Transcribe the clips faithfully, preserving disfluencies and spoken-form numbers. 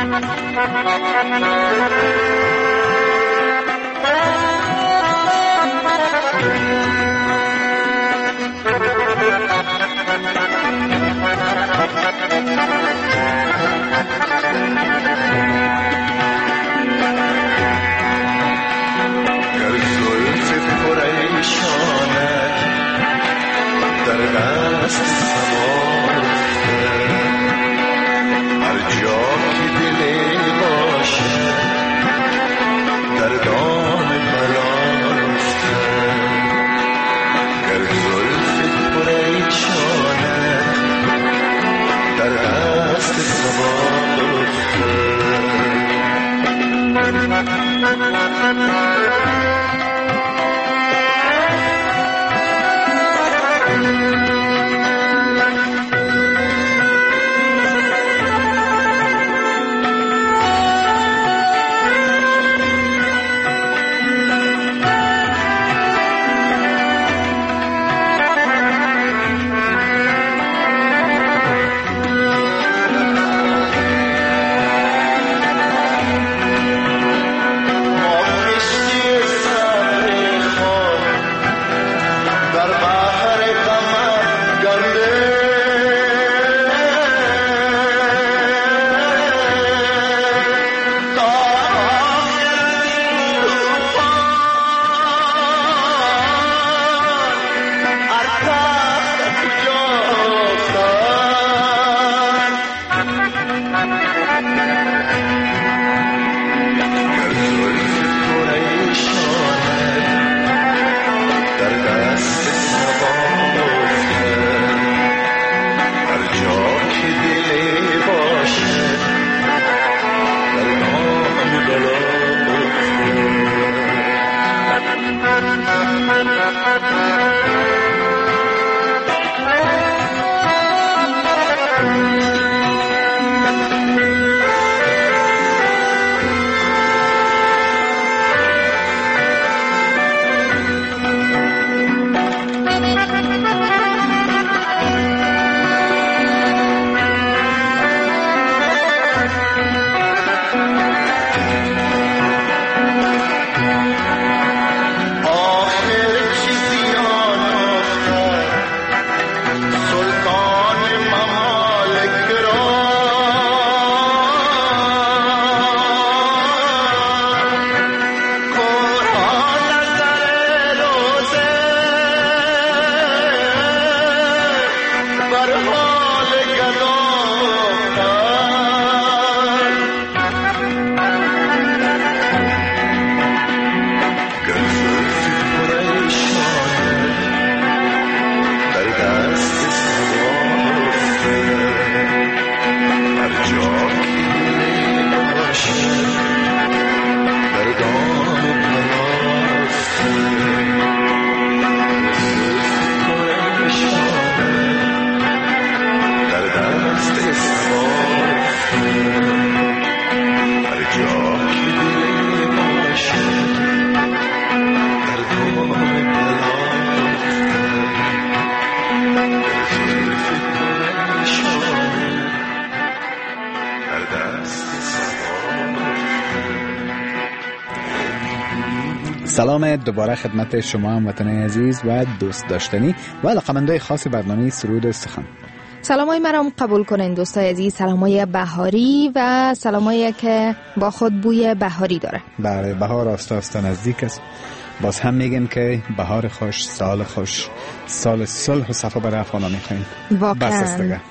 سلام دوباره خدمت شما هموطنان عزیز و دوست داشتنی و علاقه‌مندای خاص برنامه سرود و سخن. سلامای مرا قبول کنین دوستای عزیز، سلامای بهاری و سلامایی که با خود بوی بهاری داره. بله، بهار آستا آستا نزدیک است. باز هم میگیم که بهار خوش، سال خوش، سال صلح و صفا برای افغانا میخوایم. واقعا بس است دیگه،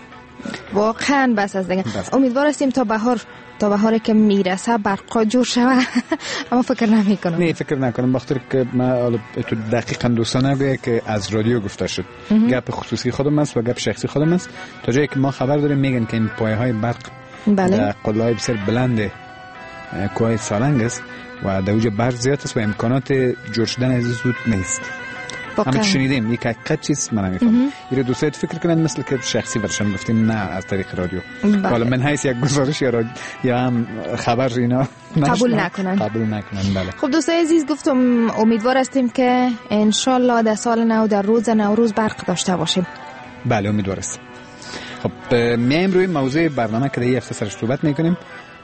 واقعا بس است دیگه. امیدوار هستیم تا بهار تا بهاری که میرسه برقا جور شوه. اما فکر نمی کنم. نه فکر نکنم، بخاطر که ما تو دقیقاً دوستانه بگه که از رادیو گفته شد. گپ خصوصی خودم است و گپ شخصی خودم است. تا جایی که ما خبر داریم میگن که این پایه های برق بله در قله‌های بسیار بلند کوه سالنگ است و در اونجا برق زیاد است و امکانات جور شدن از زود نیست. همه شنیدیم یک حقیقت چیست من نمیفهمم. این دوستات فکر کنن مثل که شخصی برشان گفتیم، نه از طریق رادیو. حالا من حیث یک گزارش یا یا هم خبر اینا قبول نکنن قبول نکنن بله. خب دوستای عزیز، گفتم امیدوار هستیم که ان شاء الله در سال نو در روز نوروز برق داشته باشیم. بله امیدوار هستیم. خب میایم روی موضوع برنامه که در این هفته سرش صحبت میکنیم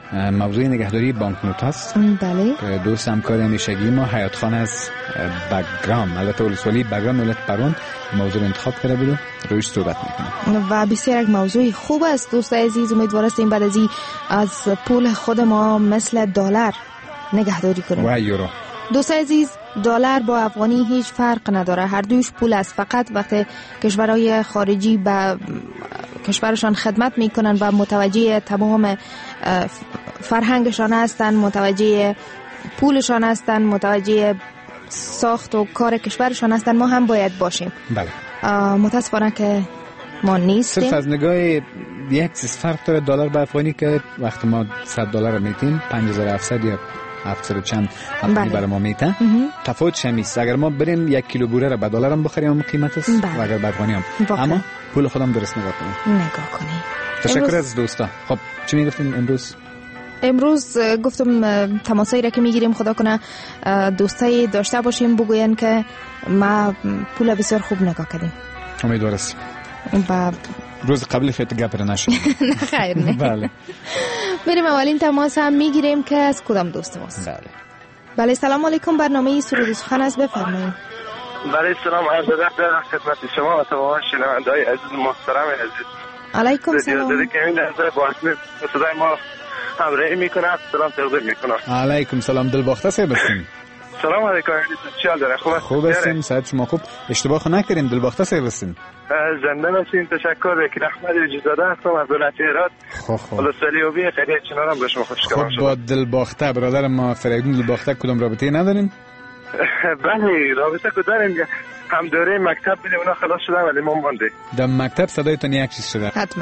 موضوع نگهداری بانکنوت هست. بله. که دوست همکار همیشگی ما حیات خان از بگرام، البته ولسوالی بگرام ولایت پروان موضوع انتخاب کرده بود و رویش صحبت میکنیم و بسیار یک موضوع خوب است دوست عزیز. امیدوار هستیم بعد از این از پول خود ما مثل دلار نگهداری کنیم و یورو. دوست عزیز، دلار با افغانی هیچ فرق نداره، هر دویش پول است. فقط وقتی کشورهای خارجی به کشورشان خدمت میکنن و متوجه تمام فرهنگشان هستن، متوجه پولشان هستن، متوجه ساخت و کار کشورشان هستن، ما هم باید باشیم. بله. متاسفانه که ما نیستیم. صرف از نگاه یک چیز فرق داره دلار به افغانی که وقتی ما صد دلار میتیم پنج هزار و هفتصد یا هفتصد چند افغانی برای ما میتن، تفاوت شمیست. اگر ما بریم یک کیلو بوره را به دلار هم بخریم هم قیمت است و اگر به افغانی هم، اما پول خودم درست نگاه کنیم. نگاه کنیم. تشکر امروز... از دوستا. خب چی میگفتین امروز؟ امروز گفتم تماسایی را که میگیریم خدا کنه دوستایی داشته باشیم بگوین که ما پول بسیار خوب نگاه کردیم. امیدوار هستیم. و روز قبل فیت گپ نشد. خیر نه. بله. بریم اولین تماس هم میگیریم که از کدام دوست ماست. بله. بله سلام علیکم، برنامه سرود سخن است، بفرمایید. بله سلام عرض ادب خدمت شما و تمام شنونده‌های عزیز محترم عزیز. علیکم سلام. دیگه که این لحظه با صدای ما همراهی میکنه. سلام تقدیم میکنم. علیکم سلام، دلباخته سه بستیم. سلام علیکم، چی حال داره؟ خوب خوب هستیم، صحت شما خوب؟ اشتباه نکردیم، دلباخته سه بستیم. زنده باشین. تشکر. وکیل احمد وجیزاده هستم از ولایت هرات. خب خب. ولسوالی خیریه چنارم به شما خوشگوار شد. خب با دلباخته برادر ما فریدون دلباخته کدام رابطه ندارین؟ بله رابطه که داریم، هم دوره مکتب بودیم اونا خلاص شدن ولی ما مانده. در مکتب صدایتون یک چیز شده؟ حتما.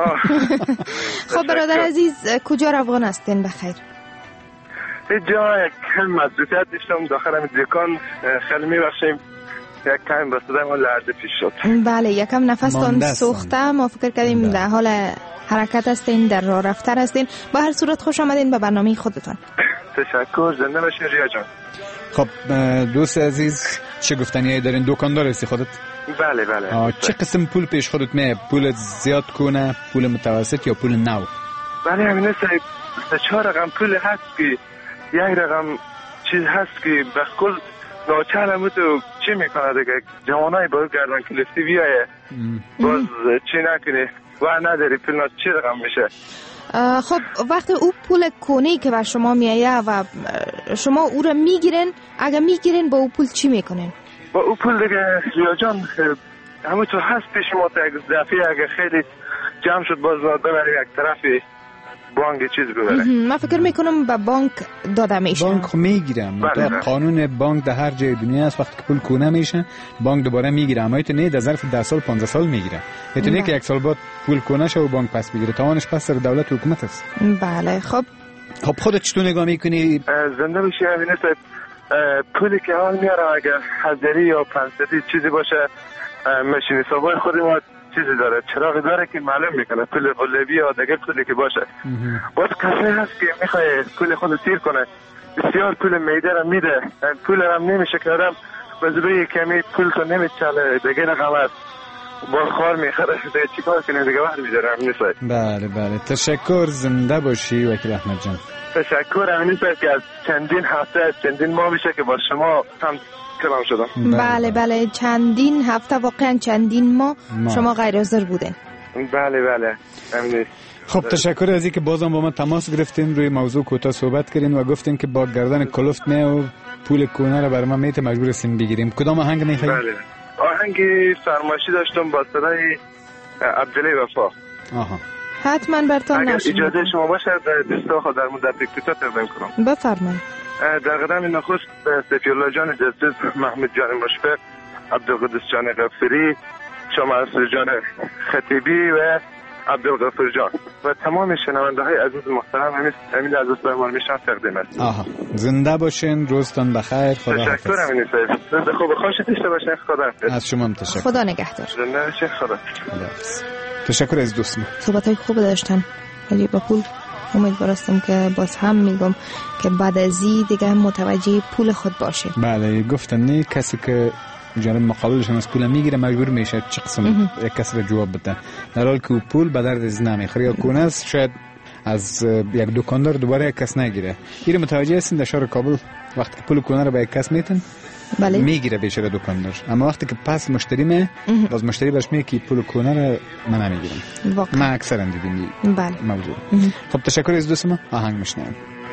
خب برادر عزیز کجا افغان هستین بخیر؟ اینجا یک کم مزدوکت داشتم داخل همین دکان، خیلی میبخشیم یک کم بسته ما لرزه پیش شد. بله یکم نفستان سوخته، ما فکر کردیم در حال حرکت هستین، در راه رفتن هستین. با هر صورت خوش آمدین به برنامه خودتان. تشکر، زنده باشین ریا جان. خب دوست عزیز چه گفتنیایی دارین؟ دکاندار هستی خودت؟ بله بله. چه قسم پول پیش خودت میه؟ پول زیاد کنه، پول متوسط یا پول نو؟ بله همین است. سه چهار رقم پول هست که یک رقم چیز هست که بخل ناچار تو چی میکنه دیگه، جوانای باید گردن کلفتی بیایه باز چی نکنی و نداری پول چی رقم میشه. خب وقتی او پول کنی که بر شما میایه و شما او رو میگیرین، اگه میگیرین با او پول چی میکنین؟ با او پول دیگه ریا جان همون تو هست پیش ما تا یک دفعه اگه خیلی جمع شد باز ببری یک طرفی بانک چیز ببره. من فکر میکنم به بانک داده میشه. بانک خب میگیره، بله قانون بانک در هر جای دنیا است وقتی که پول کونه میشه بانک دوباره میگیره، اما ایت نه در ظرف ده سال پانزده سال میگیره. ایت نه که یک سال بعد پول کونه شه و بانک پس بگیره، توانش پس در دولت و حکومت است. بله. خب خب خودت چطور نگاه میکنی؟ زنده باشی همین است. پولی که حال میاره اگر هزاری یا پنجصدی چیزی باشه ماشین حسابای خود ما چیزی داره، چراغی داره که معلوم میکنه پول قلبی یا دیگه پولی که باشه. باز کسی هست که میخواه پول خود تیر کنه، بسیار پول میده را میده، پول را نمیشه که آدم بزرگی کمی پول تو نمیچاله دیگه رقم است با خار میخوره دیگه چیکار کنه دیگه وقت میذاره همین است. بله بله تشکر، زنده باشی وکیل احمد جان. تشکر. همین است که از چندین هفته از چندین ماه میشه که با شما هم کلام شدم. بله بله چندین هفته واقعا چندین ماه ما. شما غیر حاضر بودین. بله بله همین. خب تشکر از اینکه بازم با ما تماس گرفتین، روی موضوع کوتاه صحبت کردین و گفتین که با گردن کلفت نه و پول کونه را برای ما میته مجبور هستیم بگیریم. کدام آهنگ میخواید؟ بله آهنگ فرمایشی داشتم با صدای عبدالله وفا. آها حتما براتون نشون. اگر اجازه شما باشه دوستا خود در مدت کوتاه تقدیم کنم. بفرمایید. در قدم نخست سفیرالله جان جسد، محمود جان مشفق، عبدالقدس جان غفری، شما جان خطیبی و عبدالغفر جان و تمام شنونده های عزیز محترم همین از دوستای ما میشن تقدیم است. آها زنده باشین، روزتان بخیر، خدا حافظ. تشکر همین صاحب. روز خوب خوش داشته باشین. خدا حافظ. از شما هم تشکر. خدا نگهدار. زنده باشین. خدا حافظ. تشکر از دوستان. صحبتای خوب داشتن ولی با پول امیدوار هستم که باز هم میگم که بعد از این دیگه متوجه پول خود باشه. بله گفتن نه کسی که جانب مقابلشون از پول میگیره مجبور میشه چه قسم یک کسی رو جواب بده، در حالی که پول به درد از نمیخوره یا کونه است. شاید از یک دکاندار دوباره کس نگیره. این متوجه هستین در شهر کابل وقتی که پول کونه رو به یک کس میتن بله میگیره بیشتر دکاندار، اما وقتی که پس مشتری می باز مشتری برش میگه که پول کونه رو من نمیگیرم. من اکثرا دیدیم بله موضوع. خب تشکر از دوست ما. آهنگ میشنویم.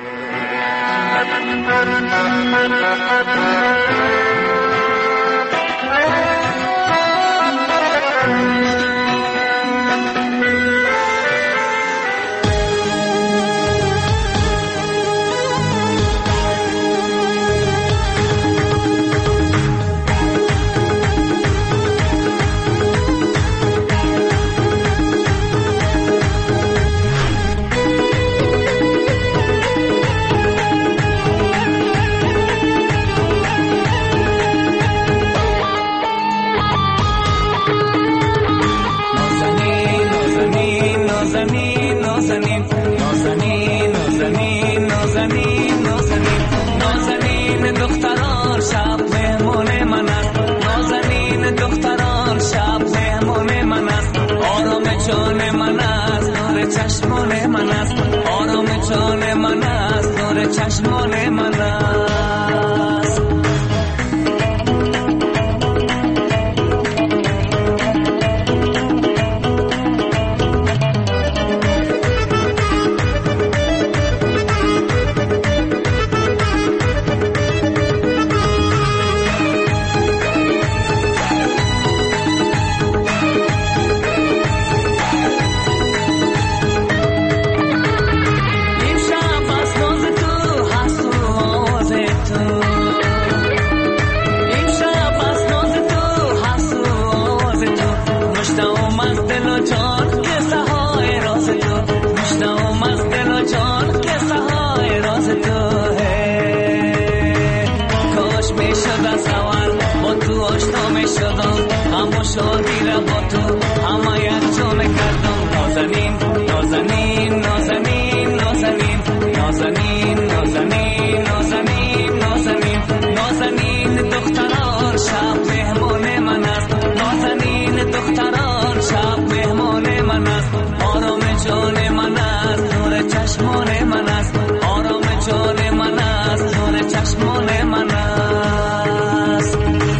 چشمان من است شادی را با تو همه یک جامه کردم. نازنین نازنین نازنین نازنین نازنین نازنین نازنین نازنین نازنین دختران شب مهمان من است. نازنین دختران شب مهمان من است. آرام جان من است نور چشمان من است. آرام جان من است نور چشمان من است.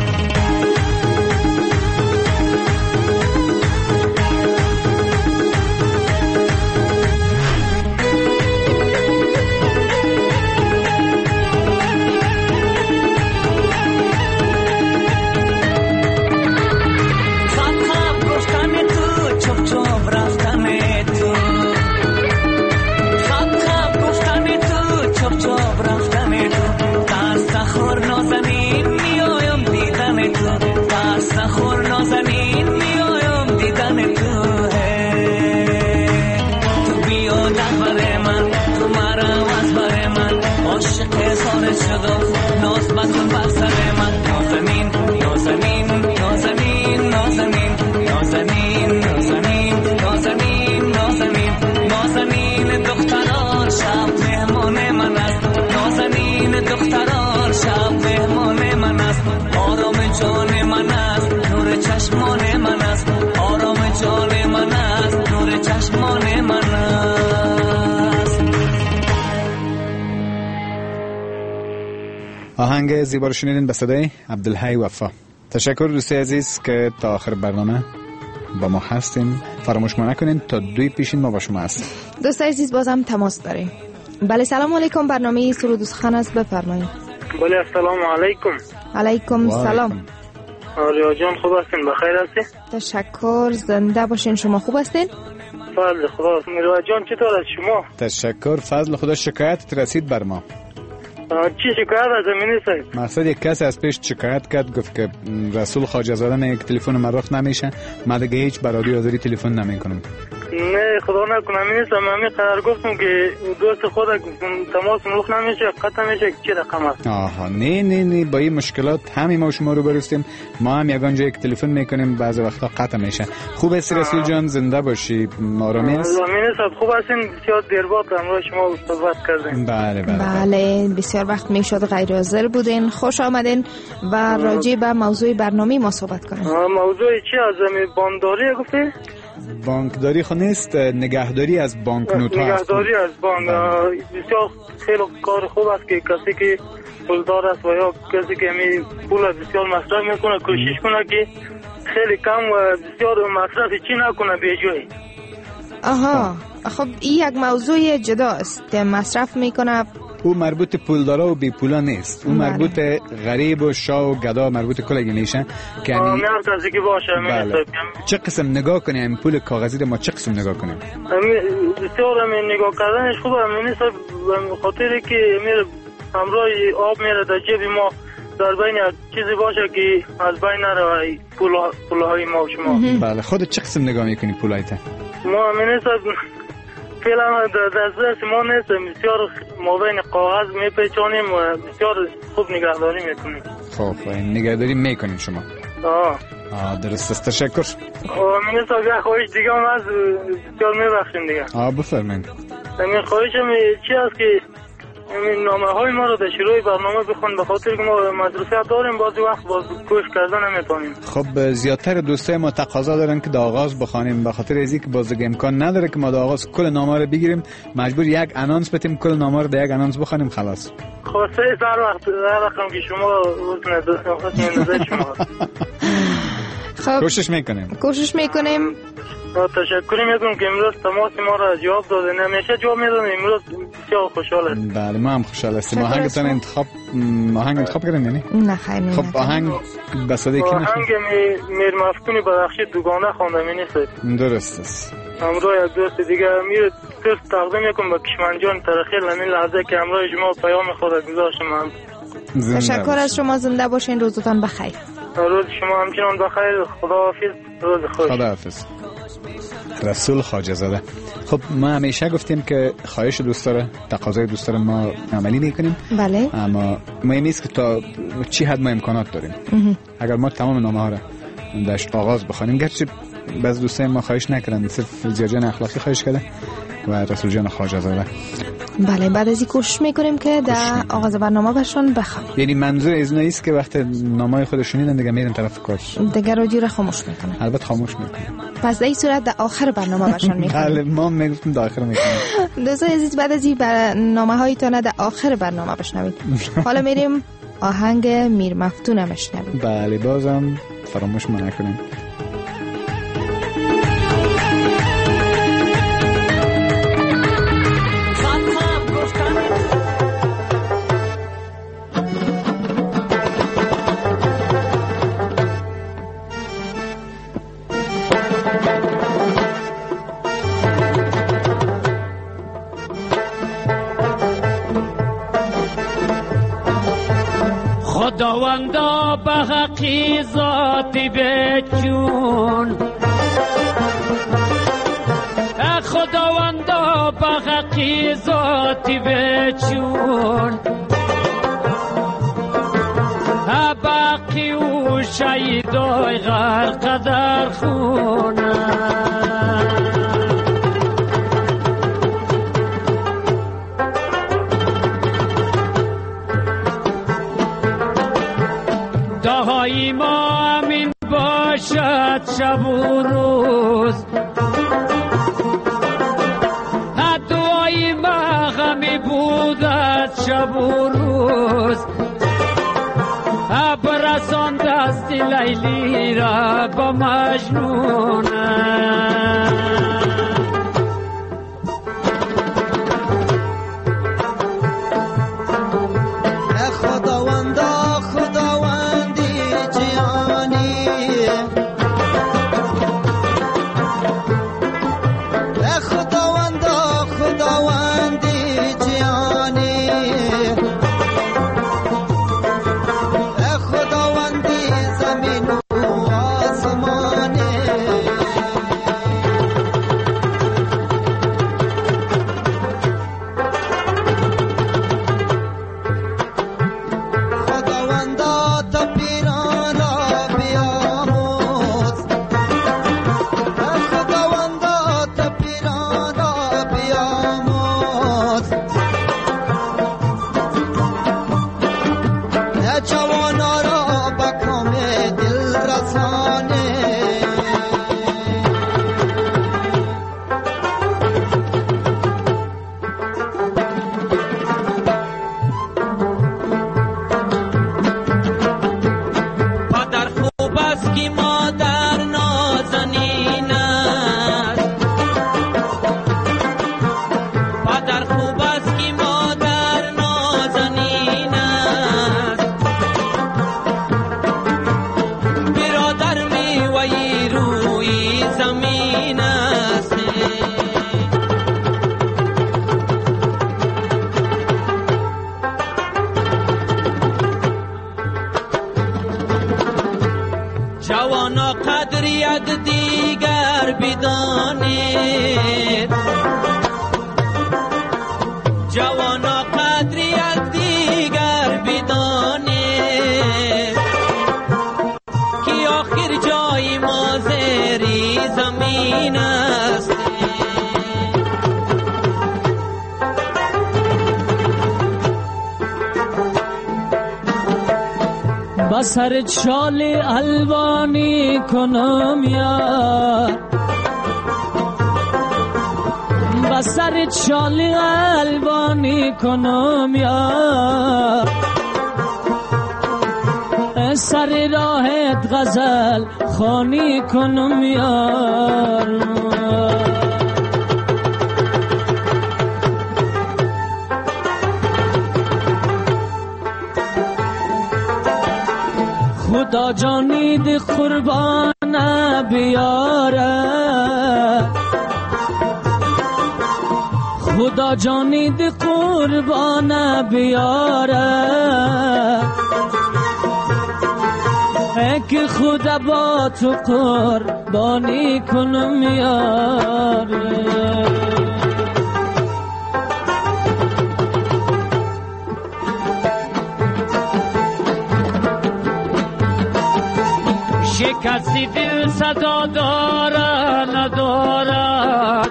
آهنگ زیبا رو شنیدین به صدای عبدالحی وفا. تشکر دوستی عزیز که تا آخر برنامه با ما هستین. فراموش ما نکنین تا دوی پیشین ما با شما هستیم. دوست عزیز بازم تماس داریم. بله سلام علیکم، برنامه سرود و سخن است، بفرمایید. بله السلام علیکم. علیکم سلام. آریا جان خوب هستین؟ بخیر هستین؟ تشکر، زنده باشین. شما خوب هستین؟ فضل خدا. میروا جان چطور از شما؟ تشکر، فضل خدا. شکایت رسید بر ما. چی شکایت از امینی صاحب؟ مقصد یک کسی از پیش شکایت کرد، گفت که رسول خواجه زاده نه یک تلفن مرخ نمیشه، من دیگه هیچ برادری آذری تلفن نمیکنم. نه خدا نکنه امینی صاحب، من قرار گفتم که دوست خود تماس مرخ نمیشه، قطع میشه. چی رقم است؟ آها نه نه نه، با این مشکلات همین ما شما رو برستیم. ما هم یگان جا یک تلفن میکنیم، بعضی وقتا قطع میشه. خوب است رسول جان، زنده باشی، آرامی است. امینی صاحب خوب هستین؟ بسیار دیر بعد امروز شما صحبت کردین. بله بله بله بسیار وقت میشد غیر حاضر بودین. خوش آمدین و راجع به موضوع برنامه ما صحبت کنیم. موضوع چی از بانداری گفتی؟ بانکداری خود نیست، نگهداری از بانک نوت ها. نگهداری از بانک بسیار خیلی کار خوب است که کسی که پولدار است و یا کسی که می پول بسیار مصرف میکنه کوشش کنه که خیلی کم و بسیار مصرف چی نکنه به جای. آها خب این یک موضوع جدا است که مصرف میکنه. او مربوط پولدارا و بی پولا نیست، او مربوط غریب و شاه و گدا، مربوط کلگی نیشن که یعنی هر کسی که باشه. بله. چه قسم نگاه کنیم پول کاغذی رو ما چه قسم نگاه کنیم؟ بسیار همین نگاه کردنش خوبه، همین نیست خاطری که میره همراه آب میره در جیب ما در بین چیزی باشه که از بین نره پولهای ما و شما. بله. خودت چه قسم نگاه میکنی پولایت؟ ما همین نیست فعلا در دست ما نیست، بسیار ما بین کاغذ میپیچانیم و بسیار خوب نگهداری میکنیم. خب نگهداری میکنیم شما؟ آه آه درست است، تشکر. همین نیست اگر خواهش دیگه هم از بسیار میبخشیم دیگه. آه بفرمایید. همین خواهش هم چی است که همین نامه های ما رو در شروع برنامه بخون، به خاطر که ما مدرسه داریم بعضی وقت باز کوشش کردن نمیتونیم. خب زیادتر دوستای ما تقاضا دارن که در آغاز بخوانیم، به خاطر از اینکه باز امکان نداره که ما در آغاز کل نامه رو بگیریم، مجبور یک انانس بدیم کل نامه رو در یک انانس بخوانیم خلاص. خواسته هر وقت هر رقم که شما حسن نظر شما. خب کوشش میکنیم. کوشش میکنیم. تشکر میکنم که امروز تماس ما را جواب دادین. همیشه جواب میدادین، امروز بسیار خوشحال هستم. بله ما هم خوشحال هستیم. آهنگتون انتخاب آهنگ انتخاب کردین یعنی؟ نه خیر نه. خب آهنگ بساده کی میخواد؟ آهنگ میر مفتونی بدخشی دوگانه خواندم نیست. درست است. همراه یک دوست دیگه امیر صرف تقدیم میکنم به کشمنجان ترخیل همین لحظه که همراه شما پیام خود گذاشتم. تشکر از شما، زنده باشین، روزتان بخیر. روز شما همچنان بخیر، خداحافظ، روز خوش. خداحافظ. رسول خواجه زاده. خب ما همیشه گفتیم که خواهش دوست داره، تقاضای دوست داره ما عملی میکنیم. بله. اما مهم نیست که تا چی حد ما امکانات داریم. اگر ما تمام نامه ها را داشت آغاز بخوانیم، گرچه بعض دوستان ما خواهش نکردن، صرف زیاجان اخلاقی خواهش کرده و رسول جان خواجه زاده. بله بعد از این کوشش میکنیم که در آغاز برنامه برشان بخوانیم. یعنی منظور از نیست که وقت نامه خود شنیدن دیگه میرن طرف کار دیگه رادیو را خاموش میکنن. البته خاموش میکنن. پس در این صورت در آخر برنامه برشان میکنیم. بله ما میگفتیم در آخر میکنیم. دوستان عزیز بعد از این برنامه هایتان در آخر برنامه بشنوید. حالا میریم آهنگ میر مفتون بشنویم. بله بازم فراموش ما نکنیم. خداوندا به حقی ذاتی بچون، خداوندا به حقی ذاتی بچون، باقی و شهیدای غرق در خونه. دعای ما امین باشد شب و روز، دعای ما غمی بودد شب و روز، برسان دست لیلی را با مجنون. شاید دیگر بدانید جوانا قدری یک دیگر بدانید که آخر جای ما زیری زمین است. بسر چال الوانی کنم یار بسر چال الوانی کنم یار سر راهت غزل خوانی کنم یار خدا جانید قربان بیاره خدا جانید قربان بیاره ای که خدا با تو قربانی کنم یاره. کسی دل صدا داره ندارد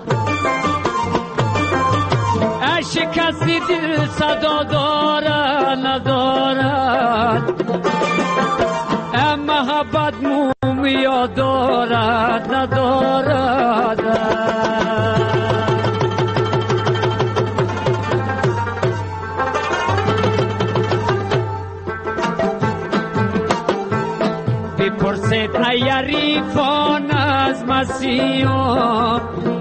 اش کسی دل صدا داره ندارد اما محبت مومیا دارد ندارد بپرسید ای عریفان از مسیحا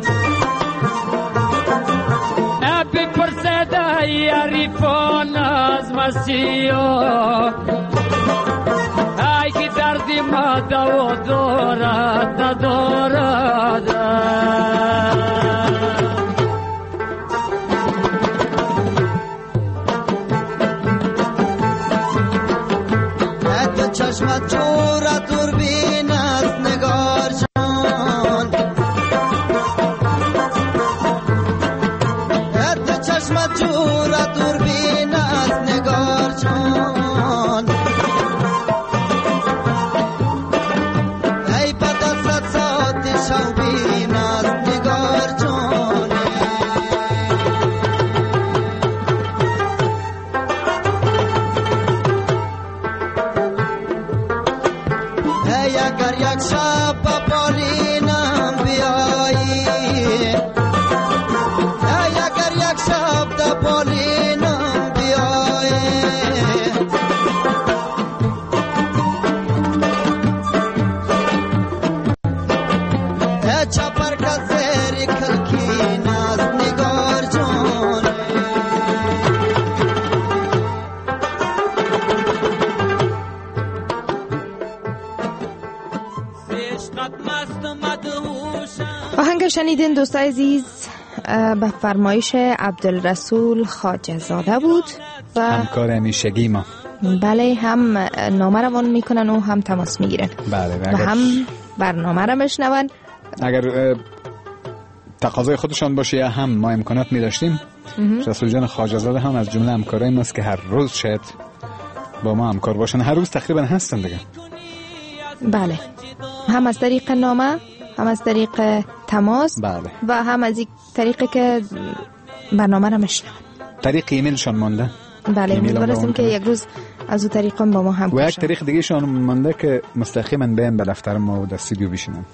بپرسید ای عریفان از مسیحا ای که دردی ما دوا دارد ندارد چشمت جورا دوربین است نگار جان ات چشمت جورا دوربین است نگار جان ای پتا ست سات شوبین است نگار جان اگر یک شب با بالینم بیایی اگر یک شب دا بالینم بیایی چپر کا زیر کلکین از نگار جان آهنگ شنیدین دوستای عزیز به فرمایش عبدالرسول خواجه زاده بود و همکار همیشگی ما. بله هم نامه روان میکنن و هم تماس میگیرن. بله و هم برنامه رو بشنون. اگر تقاضای خودشان باشه یا هم ما امکانات میداشتیم رسول جان خواجه زاده هم از جمله همکارای ماست که هر روز شاید با ما همکار باشن، هر روز تقریبا هستن دیگه. بله هم از طریق نامه هم از طریق تماس بله. و هم از این طریقی که برنامه رو میشنون. طریق ایمیلشان مانده. بله امیدوارم که یک روز از اون طریق با ما هم و یک طریق دیگه شان مانده که مستقیما بیان به دفتر ما و دستیو بشینن.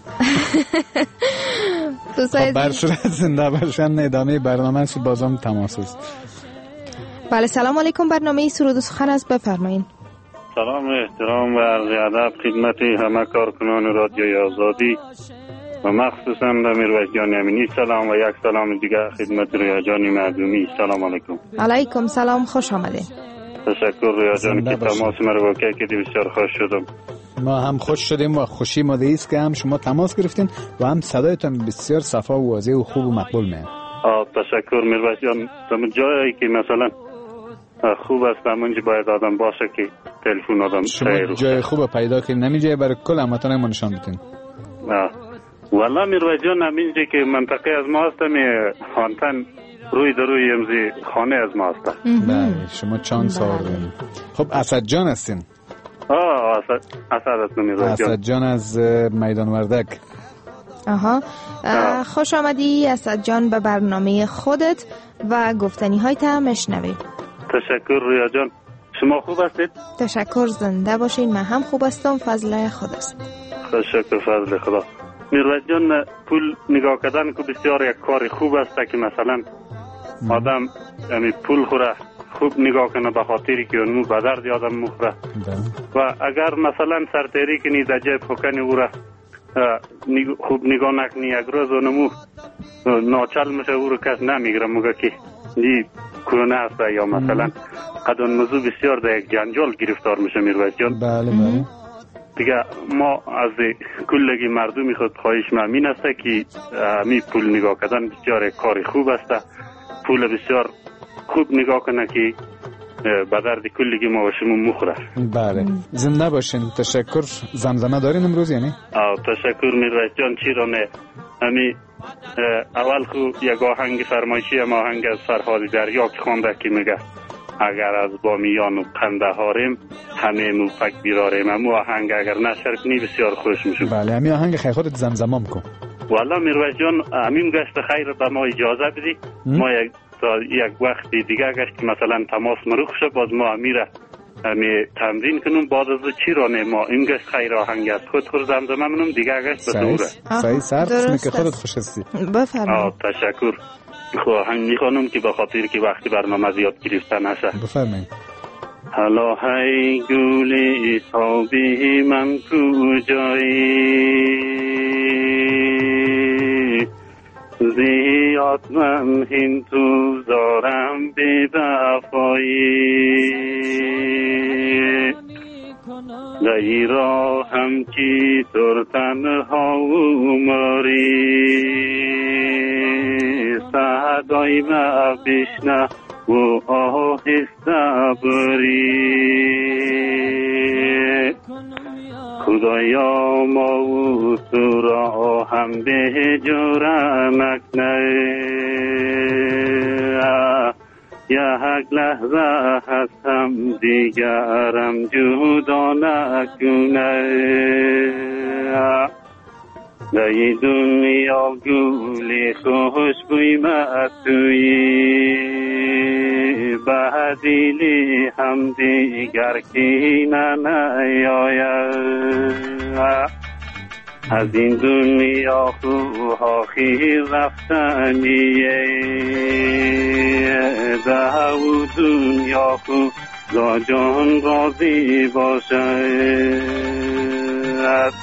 خب بر صورت زنده باشن ادامه برنامه سو بازم تماس است. بله سلام علیکم، برنامه سرود و سخن است، بفرمایید. سلام احترام و عرض ادب خدمت همه کارکنان رادیوی آزادی و مخصوصا به میرویس جان امینی سلام و یک سلام دیگر خدمت رویا جان مردمی. سلام علیکم. علیکم سلام، خوش آمدید. تشکر رویا جان که تماس مرا با که کردی، بسیار خوش شدم. ما هم خوش شدیم و خوشی ما دیست که هم شما تماس گرفتین و هم صدایتان بسیار صفا و واضح و خوب و مقبول میاد. آه تشکر میرویس جان. در جایی که مثلا خوب است همونجا باید آدم باشه که تلفن آدم شما جای خوب پیدا که نمیجه برای کل همتان ما نشان بتین. والله میرویس جان همینجا که منطقه از ما هستم خانتن روی در روی امزی خانه از ما هستم. بله شما چند سال داریم. خب اسد جان هستین؟ آه اسد اسد هستم میرویس جان. اسد جان از میدان وردک. آها آه. خوش آمدی اسد جان به برنامه خودت و گفتنی های تا مشنویم. تشکر رویا جان. شما خوب هستید؟ تشکر زنده باشین. من هم خوب هستم فضل خود است. تشکر فضل خدا. میرویس جان پول نگاه کردن که بسیار یک کار خوب است که مثلا آدم یعنی پول خوره خوب نگاه کنه به خاطری که اونمو به درد آدم مخوره و اگر مثلا سرتری کنی در جیب خوکنی او را خوب نگاه نکنی یک روز اونمو ناچل میشه او رو کس نمیگره مگه که دی کرونه هست یا مثلا قد اون موضوع بسیار در یک جنجال گرفتار میشه میرویس جان. بله بله دیگه ما از کلگی مردمی خود خواهش ممین است که می پول نگاه کردن بسیار کار خوب است. پول بسیار خوب نگاه کنه که به درد کلگی ما و شما مخوره. بله زنده باشین. تشکر. زمزمه دارین امروز یعنی؟ آه تشکر میرویس جان. چرا نه همی اول خو یک آهنگ فرمایشی ما آهنگ از فرهاد دریا که خوانده که میگه اگر از بامیان و قندهاریم همه مو پک بیراریم. امو آهنگ اگر نشر کنی بسیار خوش میشم. بله همین آهنگ خیلی خودت زمزمه کن. والله میرویس جان همین گشت خیر به ما اجازه بدی ما یک یک وقت دیگه گشت که مثلا تماس مروخ شه باز ما امیره همی تمرین کنم بعد از چی رانه ما این گشت خیر آهنگ است خود خود زمزمه منم دیگه گشت به دوره. صحیح سر قسمی که خودت خوش هستی. بفرمایید. تشکر. خب آهنگ میخوانم که به خاطر که وقتی برنامه زیاد گرفته نشه. بفرمایید. حالا هی گولی صابی من کجایی زیاد من هندو زارم بی وفایی دایی را هم کی در تنها ماری صدای ما بشنه و آهسته بری خدایا ما و تو را هم به جرمک نه یک لحظه هستم دیگرم جدا نکنه در دنیا گولی خوشبوی متویی بدیلی هم دیگر کی نیاید از این دنیا خواهی رفتنیه در دنیا خود را جان راضی باشد.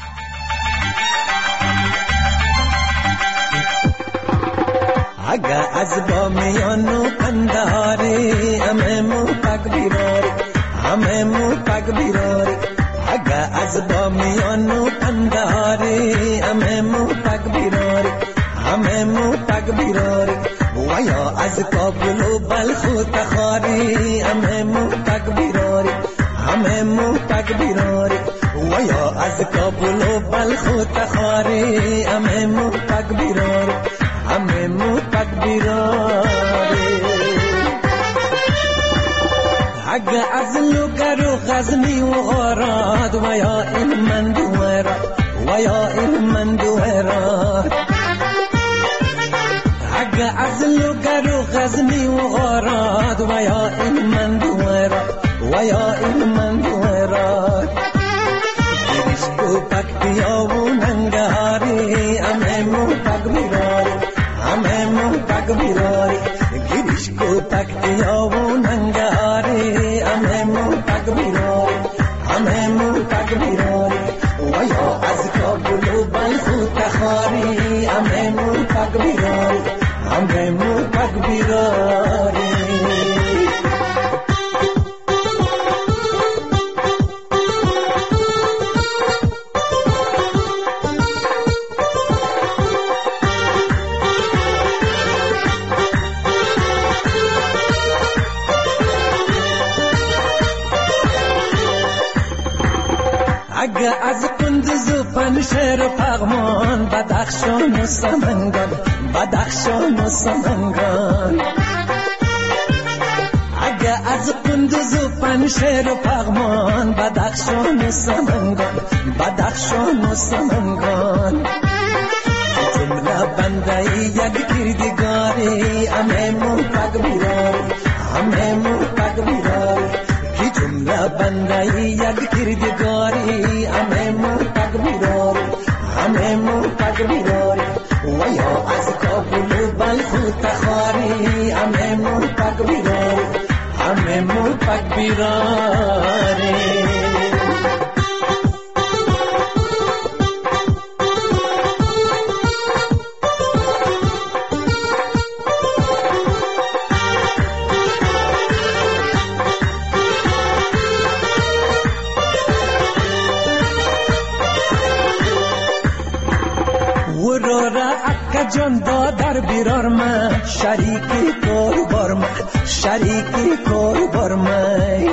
اگه از بامیان و قندهاری همه مو پک بیراری همه مو پک بیراری اگه از بامیان و قندهاری همه مو پک بیراری همه مو پک بیراری و یا از کابل و بلخ و تخاری همه مو پک بیراری همه مو پک بیراری و یا از کابل و بلخ و تخاری همه مو پک بیراری همه مو پک بیراری اگه از لوگر و غزنی و غارات و یا این من دوهرات و یا این من دوهرات اگه از لوگر و غزنی و غارات و یا این من دوهرات و یا این من دوهرات گریش کو پک بیا و ننگاری همه مو پک بیراری همه مو پک بیراری گریش کو پک بیا و ننگاری همه مو پک بیراری همه مو پک بیراری و یا از کابل و بلخ و تخاری همه مو پک بیراری همه مو پک بیراری اگه از قندوز و پنشیر و پغمان بدخشان و سمنگان بدخشان و سمنگان اگه از قندوز و پنشیر و پغمان بدخشان و سمنگان بدخشان و سمنگان جمله بنده یک کردگاری همه مو پگ میراری همه مو پگ میراری کی جمله بنده یک کردگاری همه مو پگ میراری همه مو پگ میراری و یا از کابل و بلخ و تخاری همه مو پگ میراری همه مو پگ میراری جان دادر بیرار من شریکی کار بار من شریکی کار بار من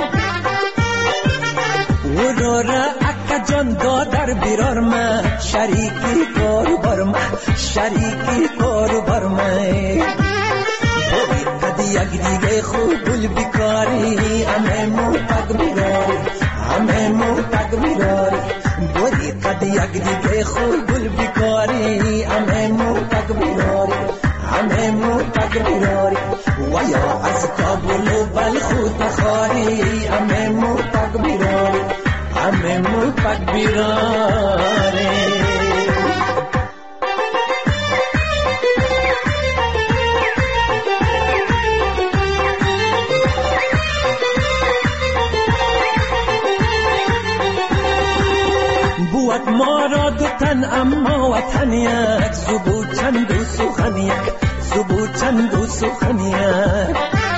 ورورا اکا جان دادر بیرار من شریکی کار بار من شریکی کار بار من بودی قدی یک دیگه خوب گل بیکاری همه مو پگ میراری همه مو پگ میراری بودی قدی یک دیگه خوب گل بیکاری همه مو پگ میراری همه مو پگ میراری و یا از کابل و بلخ و تخاری همه مو پگ میراری همه مو پگ میراری بود ما را دو تن اما وطن یک زبو چند و سخن یک زبو چند و سخن یک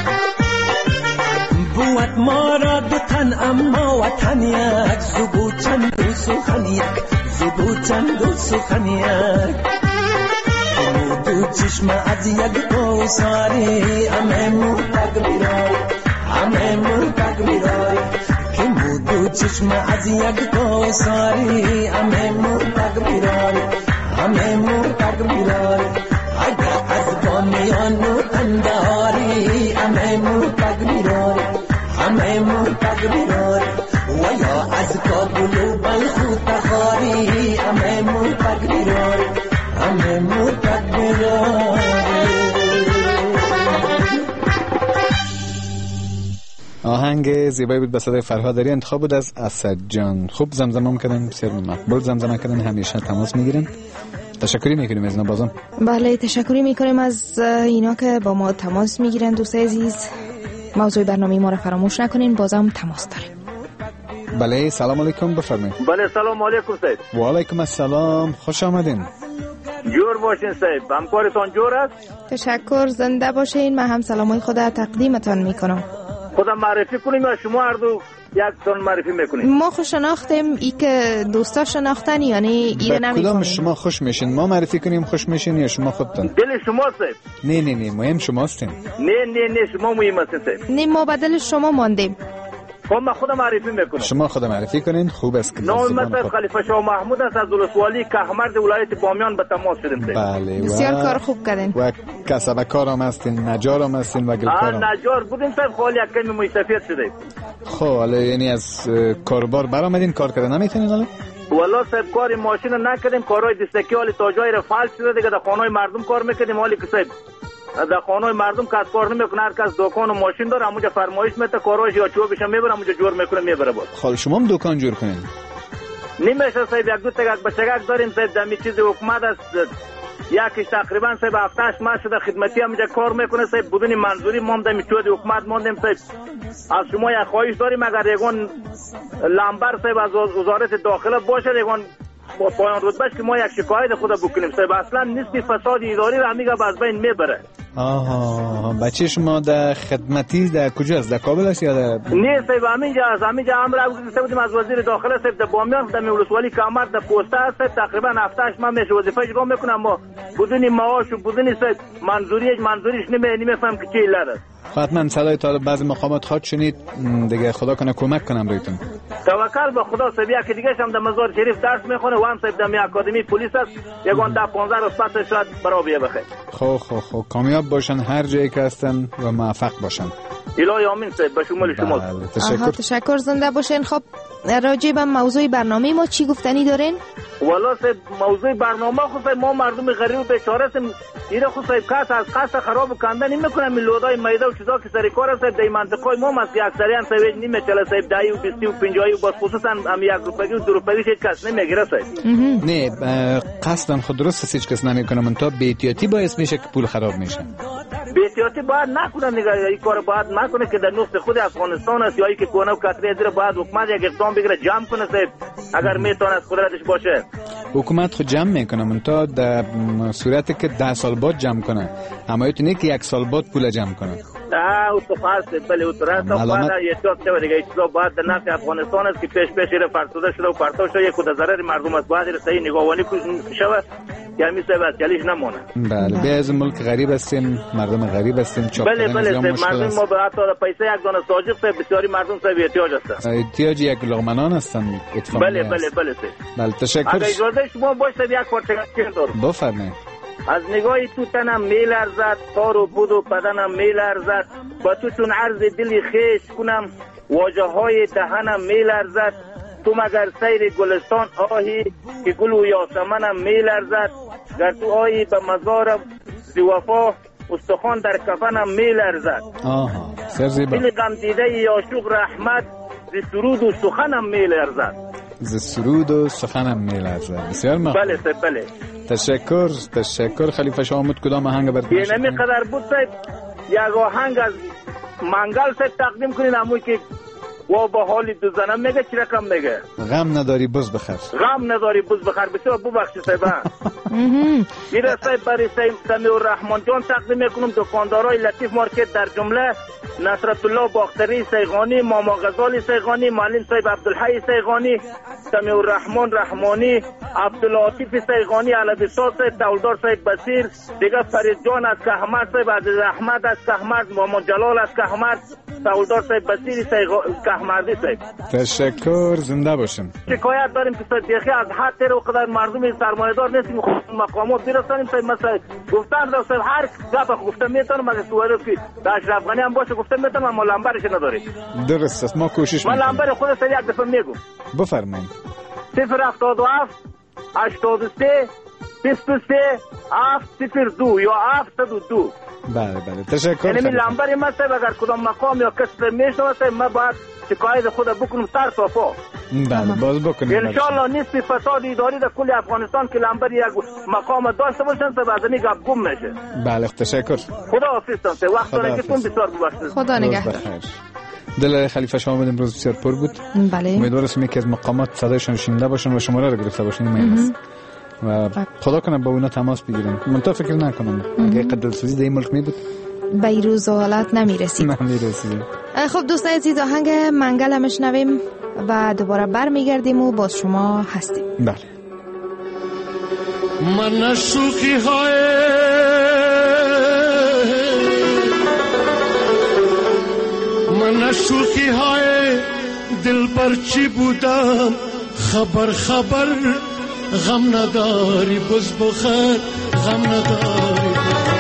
بود ما را دو تن اما وطن یک زبو چند و سخن یک زبو چند و سخن یک دو چشم از یک کوساری همه مو پگ میراری همه مو پگ میراری که دو چشم از یک کوساری همه مو پگ میراری همه مو پگ میراری اگه از بامیان و انداری همه مو پگ میراری همه مو پگ میراری و یا از کابل و بلخ و تخاری همه مو پگ میراری همه مو پگ میراری. آهنگ زیبایی بود به صدای فرهادری، انتخاب بود از اسد جان. خوب زمزمه میکنن، بسیار مقبول زمزمه کردن، همیشه تماس میگیرن. تشکری میکنیم از اینا بازم. بله تشکری میکنیم از اینا که با ما تماس میگیرن. دوستای عزیز موضوع برنامه ما را فراموش نکنین، بازم تماس داریم. بله سلام علیکم، بفرمایید. بله سلام علیکم سید. و علیکم السلام، خوش آمدین. جور باشین سید، همکارتان جور است. تشکر، زنده باشین. من هم سلامای خود تقدیمتان میکنم. خودم معرفی کنیم یا شما هر دو یک تون معرفی میکنیم؟ ما خوش شناختیم، ای که دوستا شناختن، یعنی ایره نمیکنیم. کدام شما خوش میشین؟ ما معرفی کنیم خوش میشین یا شما خودتون؟ دل شما سید. نه نه نه مهم شماستین. نه نه نه شما مهم هستین سید. نه ما بدل شما ماندیم. خب من خودم معرفی میکنم. شما خودم معرفی کنین. خوب است که نام من خلیفه شاه محمود است، از ولسوالی کهمرد ولایت بامیان به تماس شدیم. بله بسیار کار خوب کردین. و کسب کارم هستین، نجار هم هستین و گلکارم. نجار بودیم صاحب، خالی یک کمی مستفید شدیم. خب حالا یعنی از کاربار برآمدین، کار کردن نمیتونین حالا؟ والله صاحب کار ماشین نکردیم، کارهای دستکی حالی تا جای رفال شده دیگه، در خانه‌های مردم کار میکردیم. حالی که صاحب در خانه مردم کس کار نمیکنه، هر کس دکان و ماشین داره، همونجا فرمایش میده کارش یا چوبش میبره همونجا جور میکنه میبره باز. خب شما هم دکان جور کنین؟ نمیشه صاحب، یک دو تا یک بچگک داریم صاحب، دمی چیز حکومت است، یکیش تقریبا صاحب هفتهش ماه شده خدمتی همونجا کار میکنه صاحب، بدون منظوری ما هم دمی چود حکومت موندیم صاحب. از شما یک خواهش داریم اگر یگان لمبر صاحب از وزارت داخله باشه، یگان با پایان رتبهش که ما یک شکایت خود بکنیم صاحب، اصلا نسبی فساد اداری را میگه باز بین میبره. آها بچه شما در خدمتی در کجا است؟ در کابل است یا در نه صاحب همینجا از همینجا امر گرفته بودیم از وزیر داخله صاحب، در بامیان در ولسوالی کامر در پست است تقریبا هفتهش من میشه وظیفه اجرا میکنم، ما بدون معاش و بدون صاحب منظوری منظوریش نمی نمیفهم که چی علت است. حتما صدای تا بعضی مقامات خواهد شنید دیگه. خدا کنه کمک کنم رویتون. توکل به خدا. صاحب یکی دیگه هم در مزار شریف درس میخونه و هم صاحب در اکادمی پلیس است. یگان ده پانزده روز پس شاید برا بیه بخیر. خو خو خو کامیاب باشن هر جایی که هستن و موفق باشن. الهی آمین صاحب. به شمول شما. بله تشکر. تشکر. زنده باشین. خب راجع به موضوع برنامه ما چی گفتنی دارین؟ والا صاحب موضوع برنامه خود ما مردم غریب و بیچاره است. اینا خود صاحب کاس از قصد خراب کندن نمیکنه. میلودای میده و چیزا که سر کار است در منطقه ما ماست اکثریت صاحب نمیچله صاحب دایی و بیست و پنجاه و باز خصوصا هم یک روپیه و دو روپیه هیچ کس نمیگیره صاحب. نه قصدن خود درست است هیچ کس نمیکنه. من تا بی احتیاطی باعث میشه که پول خراب میشه. بی احتیاطی باید نکنه نگاه. این کار باید نکنه که در نقطه خود افغانستان است یا ای که کونه و کتری زیر باید حکومت یک اقدام بگیره جمع کنه صاحب اگر میتونه از قدرتش باشه. حکومت خود جمع میکنه من تا در صورتی که ده سال بعد جمع کنه. اما یتونه که یک سال بعد پول جمع کنه. آه او تو خاص بله او تو راست باید احتیاط کنه دیگه. چیزا باید در نفع افغانستان است که پیش پیش ره فرسوده شده و پرتو شده یک خود ضرر مردم است. باید صحیح نگاهبانی شود که همین صاحب چالیش نمونه. بله بیا از ملک غریب هستیم، مردم غریب هستیم. بله بله مردم ما به حتی پیسه یک دانه ساجق صاحب بسیاری مردم صاحب احتیاج هستند. احتیاج یک لقمنان هستند. بله بله بله بله تشکر. اگه اجازه شما باشه یک پرتگاه دارم. بفرمایید. از نگاهی تو تنم میلرزد، تار و بود و بدنم میلرزد، با تو چون عرض دلی خیش کنم، واجه های دهنم میلرزد. تو مگر سیر گلستان آهی که گل و یاسمنم میلرزد. گر تو آهی به مزارم زی وفا استخوان در کفنم میلرزد. آها سر زیبا. دل غم دیده یاشوق رحمت زی سرود و سخنم میلرزد. ز سرود و سخنم میلرزد. بسیار ممنون. بله صاحب بله. تشکر تشکر. خلیفه شامود کدام آهنگ براتون؟ یه نمی قدر بود صاحب یک آهنگ از منگل صاحب تقدیم کنین اموی که و با حالی دو زنم میگه چی رقم میگه؟ غم نداری بز بخر. غم نداری بز بخر. بسیار ببخشید صاحب. میره صاحب برای سمیع الرحمن جان تقدیم میکنم. دکاندارای لطیف مارکت در جمله نصرت الله باختری سیغانی، ماما غزالی سیغانی، معلم صاحب عبدالحی سیغانی، سمیع الرحمن رحمانی، عبدالعاطف سیغانی، علوی ساز صاحب، تولدار صاحب بصیر، دیگه فرید جان از کهمرد صاحب، عزیز احمد از کهمرد، ماما جلال از کهمرد، تولدار صاحب بصیر کهمردی صاحب. تشکر. زنده باشیم. شکایت داریم که صاحب دیگه از حد تر و قدر مردم سرمایه‌دار نیستیم مقامات برسانیم صاحب. مثلا گفتن صاحب هر گپ گفته میتونم مگه سوالو که در اشرف غنی هم باشه گفته میتونم اما لمبرش نداری. درست است ما کوشش میکنیم. من لمبر خود سری یک دفعه میگم. بفرمایید. صفر هفتاد و هفت هشتاد و سه بیست و سه هفت صفر دو یا هفت صد و دو. بله بله تشکر. یعنی لمبر ما صاحب اگر کدام مقام یا کس میشناسه صاحب ما باید شکایت خود بکنم سر تا پا. بله باز بکنیم. ان شاء الله نسبی فساد اداری در کل افغانستان که لمبر یک مقام داشته باشن صاحب از این گپ گم میشه. بله تشکر. خدا حافظ صاحب. وقت دارین که تون بسیار ببخشید. خدا نگهدار. دل خلیفه شامود امروز بسیار پر بود. بله. امیدوارم یکی از مقامات صدایشان شنیده باشن و شماره رو گرفته باشن. میل و خدا کنه با اونا تماس بگیرن. من تا فکر نکنم اگه قدر دلسوزی در این ملک می بود به این روز و حالت نمی رسید. نمی رسید. خب دوستان عزیز آهنگ منگل هم شنویم و دوباره بر می گردیم و باز شما هستیم. بله. من شوخی های من شوخی های دل بر چی بودم خبر خبر غم نداری بز بخیر غم نداری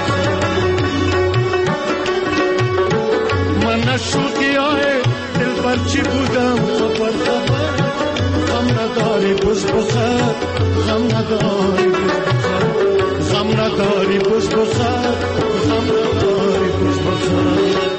من شوخی های دل بر چی بودم خبر خبر غم نداری بز بخیر غم نداری غم نداری بز بخیر غم نداری بز بخیر.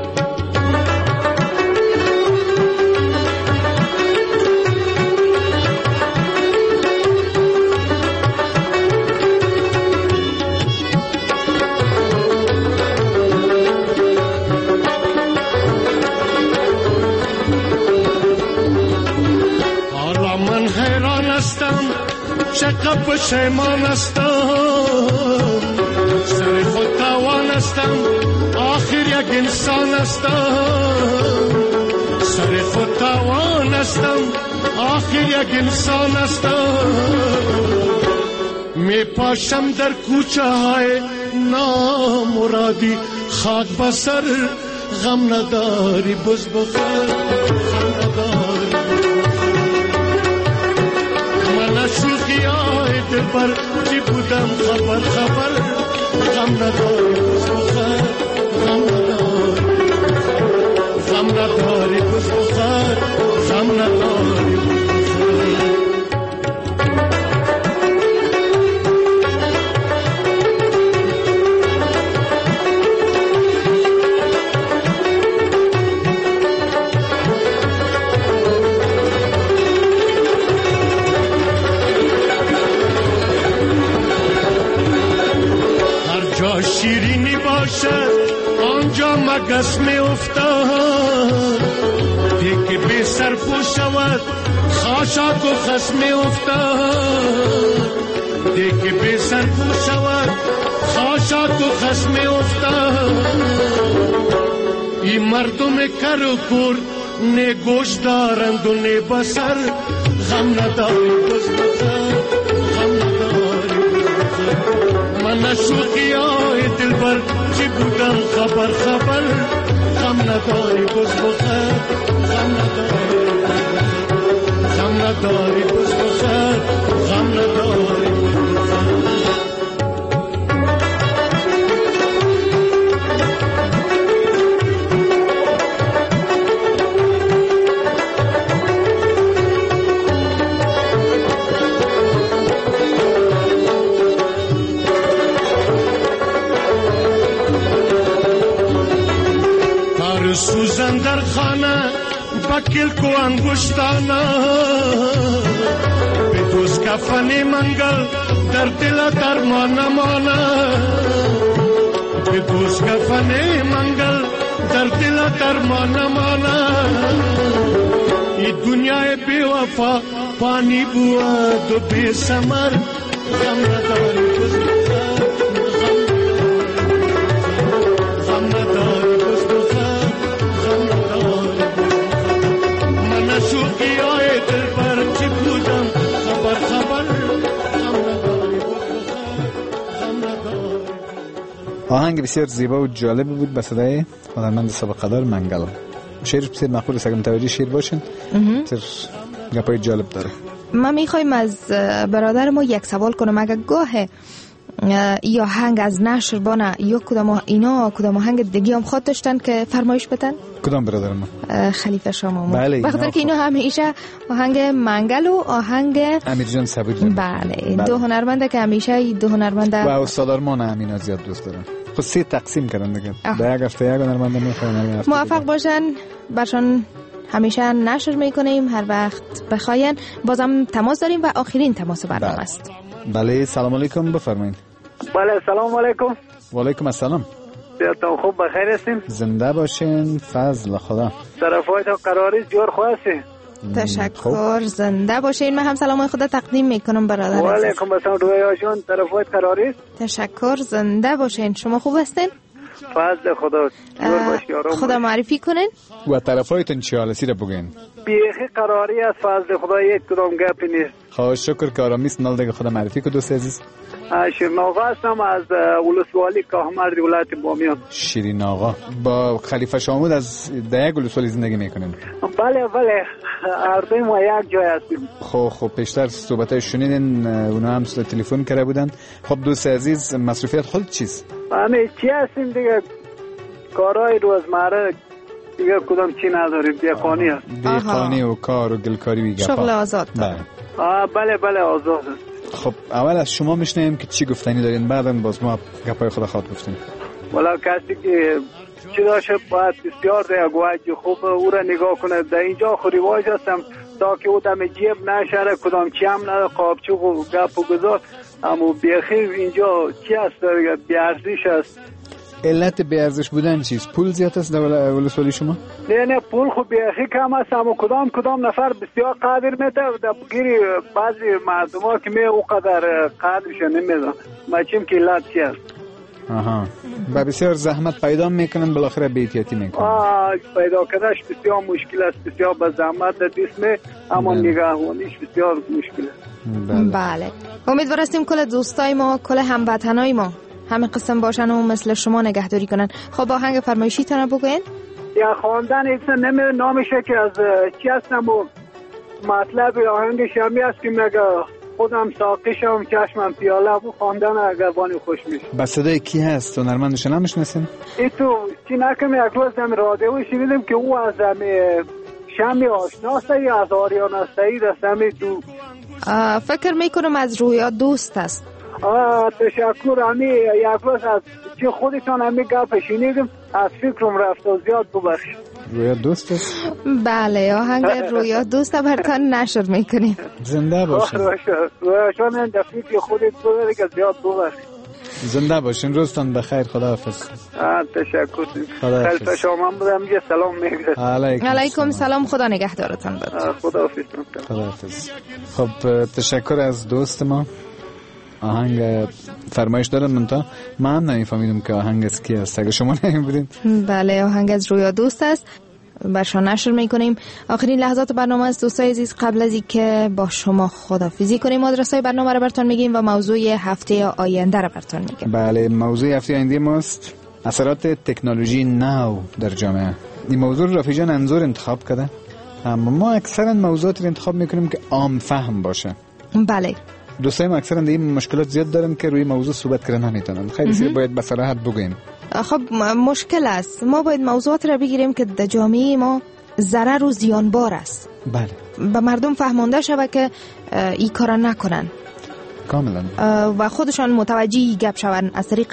چقدر پشیمان هستم سر خود توان هستم آخر یک انسان هستم سر خود توان هستم آخر یک انسان هستم می پاشم در کوچه های نامرادی خاک بسر غم نداری بز بخر غم نداری من شوخی های دل بر چی بودم خبر خبر غم نداری بز بخر غم نداری غم نداری بز بخر غم نداری بز بخر شیرینی باشد آنجا مگس می افتاد دیگه بی سر پو شود خاشاک و خس می افتاد دیگه بی سر پو شود خاشاک و خس می افتاد این مردم کر و کور نه گوش دارند و نه بسر غم نداری بز بزر غم نداری من شوخی های دل بر چی بودم خبر خبر غم نداری بز بخر غم نداری غم نداری بز بخر غم نداری سوزن در خانه بکل کو انگشتانه به دوست کفن منگل در دل درمان مانه به دوست کفن منگل در دل درمان مانه ای دنیای بی وفا پانی بود و بی سمر غم نداری بز بخر غم نداری بز بخر شوخی های دل پر چی بودم خبر خبر غم نداری غم نداری. آهنگ بسیار زیبا و جالبی بود به صدای هنرمند سابقه‌دار منگل. شعرش بسیار معقول است، اگه متوجه شعر باشین بسیار گپای جالب داره. ما میخوایم از برادر ما یک سوال کنم. اگه گاه یا آهنگ از نشر بانه یا کدام اینا کدام آهنگ دیگه هم خود داشتن که فرمایش بدن؟ کدام برادر ما؟ خلیفه شاه. بله، بخاطر که اینا همیشه آهنگ منگل و آهنگ امیر جان صبوری. بله, بله. دو هنرمنده که همیشه دو هنرمنده و استاد آرمان امینا زیاد دوست دارن. خب سه تقسیم کردن دیگه. در یک هفته یک هنرمنده میخوان. موفق باشن، برشان همیشه نشر میکنیم هر وقت بخواین. بازم تماس داریم و آخرین تماس برنامه بله. است. بله سلام علیکم، بفرمایید. بله سلام علیکم. و علیکم السلام. سیادتان خوب بخیر هستین؟ زنده باشین، فضل خدا. طرفایت قراری جور خواستی. تشکر، زنده باشین. من هم سلام خدا تقدیم میکنم برادر. و علیکم السلام رویا جان، طرفایت قراری. تشکر، زنده باشین. شما خوب هستین؟ فضل خدا. جور باشی، آرام خدا معرفی کنین. و طرفایتون چی حالسی را بگین؟ بیخی قراری از فضل خدا، یک کدام گپی نیست. خواهش شکر که آرامیست. نال دیگه خدا معرفی که دوست عزیز. شیرین آقا هستم از ولسوالی کاهمرد ولایت بامیان. شیرین آقا با خلیفه شامود از دیگه ولسوالی زندگی میکنین؟ بله بله، هر دوی ما یک جای هستیم. خب خب پیشتر صحبتای شنیدین، اونا هم تلفن کرده بودن. خب دوست عزیز، مصروفیت خود چیست؟ همه چی هستیم دیگه، کارهای روزمره دیگه کدام چی نداریم، دیقانی هست. دیقانی و کار و گلکاری و گپا. شغل آزاد. بله بله بله آزاد است. خب اول از شما میشنیم که چی گفتنی دارین، بعدم باز ما گپای خدا خواد گفتیم. والا کسی که چی داشه باید بسیار دیگه خوب او را نگاه کنه. در اینجا خو رواج هستم تا که او دم جیب نشره، کدام چی هم نده، قابچوق و گپ و گذار. اما بیخی اینجا چی هست دیگه، بیارزش هست. علت بیارزش بودن چیست؟ پول زیاد است در ولسوالی شما؟ نه نه، پول خو بیخی کم است، اما کدام کدام نفر بسیار قادر میته در بگیری بعضی مردم ها که می او قدر قادرش نمیدن. ما چیم که علت چی است؟ آها. با بسیار زحمت پیدا میکنن بالاخره بی احتیاطی میکنن. آه پیدا کردنش بسیار مشکل است، بسیار به زحمت دسمه، اما نگهبانیش بسیار مشکل است. بله, بله. امیدوار هستیم کل دوستای ما، کل هموطنای ما همه قسم باشن و مثل شما نگهداری کنن. خب آهنگ فرمایشی تونه بگوین؟ یا خواندن ایسا نمی نامشه که از چی هستم و مطلب آهنگش همی است که مگه خودم ساقشم چشمم پیاله و خواندن اگر بانی خوش میشه. با صدای کی هست؟ هنرمندش نمیشناسین؟ ای تو چی نکمی یک روز هم رادیوی شنیدم که او از همی شمی آشناسته یا از آریان هسته دست همی تو فکر میکنم از رویا دوست است. آه تشکر. همی یک روز از چی خودتان همی گپ شنیدم از فکرم رفت و زیاد ببخش. رویا دوست است؟ بله آهنگ رویا دوست برتان نشر میکنیم. زنده باشین. رویاشان این دفعی خودت بوداره که زیاد ببخش. زنده باشین، روزتان بخیر. خداحافظ. تشکر. خیلی شما بودم یه سلام میگذارم. علیکم, علیکم سلام. خدا نگهدارتان باد. خداحافظ. خداحافظ. خب تشکر از دوست ما. آهنگ فرمایش دارم من تا من هم نمیفهمیدم که آهنگ از کی است. اگه شما نمی‌بودین. بله آهنگ از رویا دوست است. برشان نشر میکنیم. آخرین لحظات برنامه است دوستای عزیز. قبل از اینکه با شما خداحافظی کنیم آدرس‌های برنامه رو براتون میگیم و موضوع هفته آینده رو براتون میگیم. بله موضوع هفته آینده ماست اثرات تکنولوژی نو در جامعه. این موضوع رو رفیق جان انظور انتخاب کرده، اما ما اکثرا موضوعاتی رو انتخاب میکنیم که عام فهم باشه. بله دوستای ما اکثرا دیگه مشکلات زیاد دارن که روی موضوع صحبت کردن نمیتونن. خیلی سری باید به صراحت بگیم. خب مشکل است. ما باید موضوعات را بگیریم که در جامعه ما ضرر و زیان بار است. بله. به مردم فهمانده شود که این کارا نکنن. کاملا. و خودشان متوجه گپ شون از طریق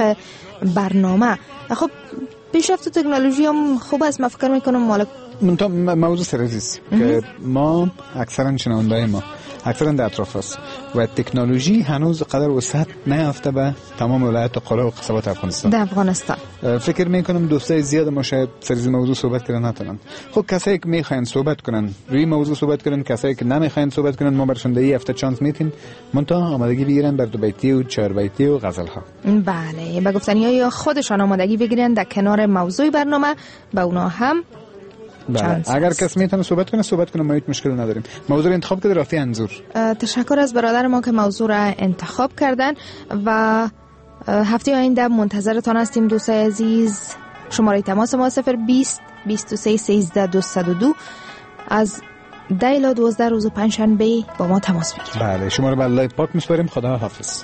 برنامه. خب پیشرفت تکنولوژی هم خوب است. من فکر میکنم مال موضوع سرزیست که ما اکثرا شنوندای ما اکثرا در اطراف است و تکنولوژی هنوز قدر وسعت نیافته به تمام ولایت و قاره و قصبات افغانستان. در افغانستان فکر میکنم دوستای زیاد ما شاید سر موضوع صحبت کردن نتونن. خب کسایی که میخواین صحبت کنن روی موضوع صحبت کنن، کسایی که نمیخواین صحبت کنن ما برشون در این هفته چانس میتیم منتها آمادگی بگیرن بر دو بیتی و چهار بیتی و غزل ها. بله به گفتنیای خودشان آمادگی بگیرن در کنار موضوع برنامه. با اونا هم بله. اگر کس میتونه صحبت کنه صحبت کنه، ما هیچ مشکلی نداریم. موضوع انتخاب کرده رافی انظور. تشکر از برادر ما که موضوع را انتخاب کردن و هفته آینده منتظرتان هستیم دوستای عزیز. شماره تماس ما صفر بیست بیست و سه سیزده دویست و دو از ده الی دوازده روز پنجشنبه با ما تماس بگیرید. بله شما رو به الله پاک میسپاریم. خدا حافظ.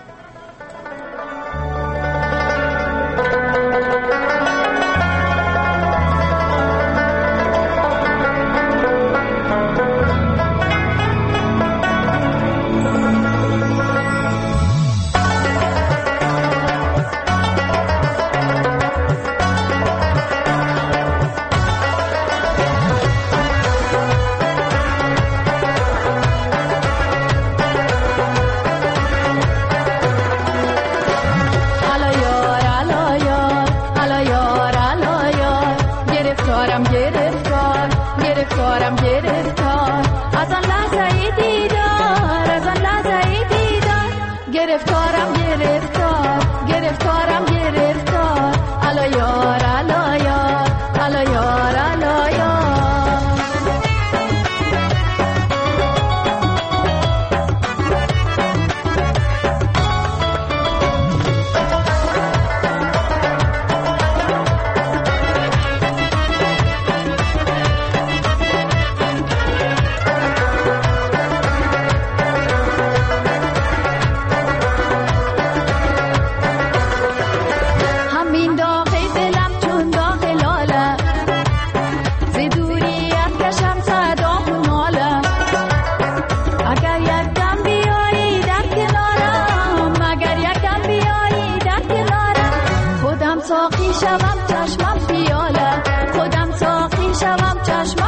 ساقی شوم چشمم پیاله، خودم ساقی شوم چشمم